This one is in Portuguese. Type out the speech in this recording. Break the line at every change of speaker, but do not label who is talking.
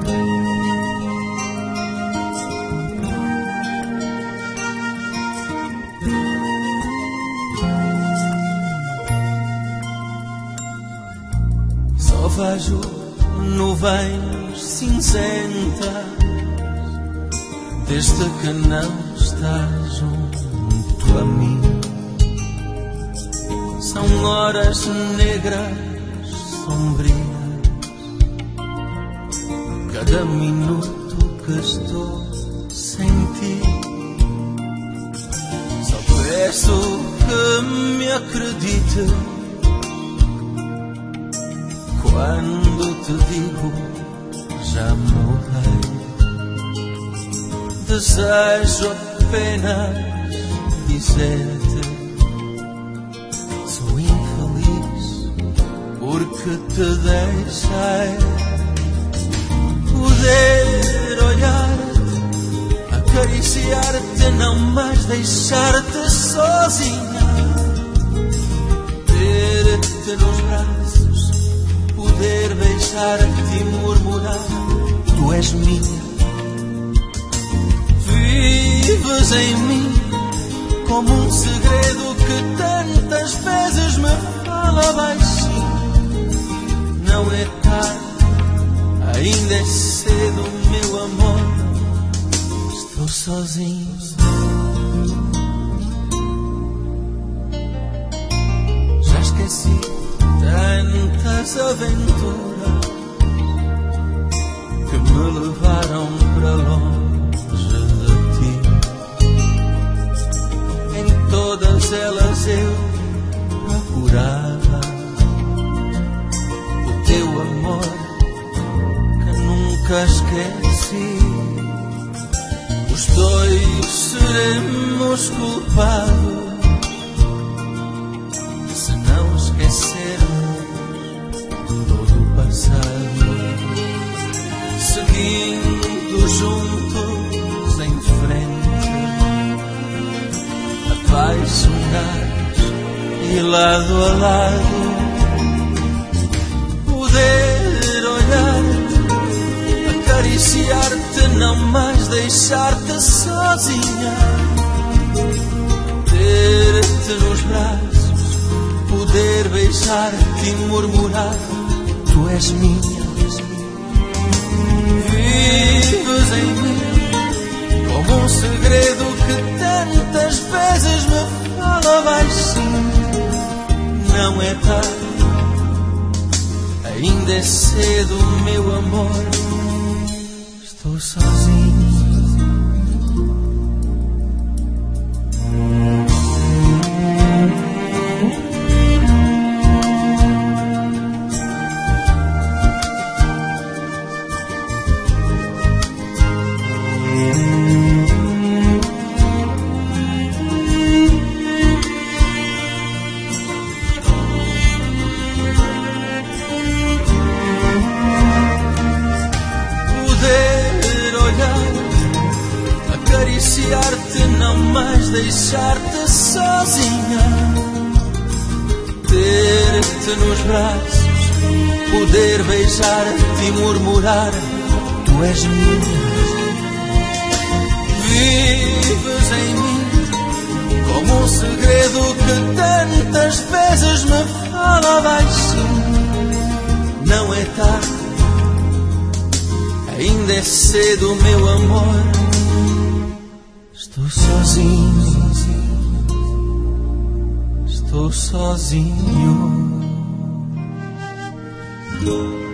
Só vejo nuvens cinzentas desde que não estás junto a mim. São horas negras, sombrias, cada minuto que estou sem ti. Só peço que me acredite quando te digo já mudei. Desejo apenas dizer-te: sou infeliz porque te deixei. Poder olhar-te, acariciar-te, não mais deixar-te sozinha. Ter-te nos braços, poder beijar-te e murmurar: tu és minha. Vives em mim como um segredo que tantas vezes me fala baixinho. Não é tarde, ainda é cedo, meu amor. Estou sozinho. Já esqueci tantas aventuras que me levaram para longe de ti. Em todas elas eu procurava o teu amor que nunca esqueci. Os dois seremos culpados se não esquecermos todo o passado, seguindo juntos em frente, apaixonados e lado a lado. Poder olhar-te, acariciar-te, não mais deixar-te sozinha. Ter-te nos braços, poder beijar-te e murmurar: tu és minha. Vives em mim como um segredo que tantas vezes me fala baixinho. Não é tarde, ainda é cedo, meu amor. Estou sozinho. Acariciar-te, não mais deixar-te sozinha. Ter-te nos braços, poder beijar-te e murmurar: tu és minha. Vives em mim como um segredo que tantas vezes me fala baixinho. Não é tarde, ainda é cedo, meu amor. Estou sozinho, estou sozinho.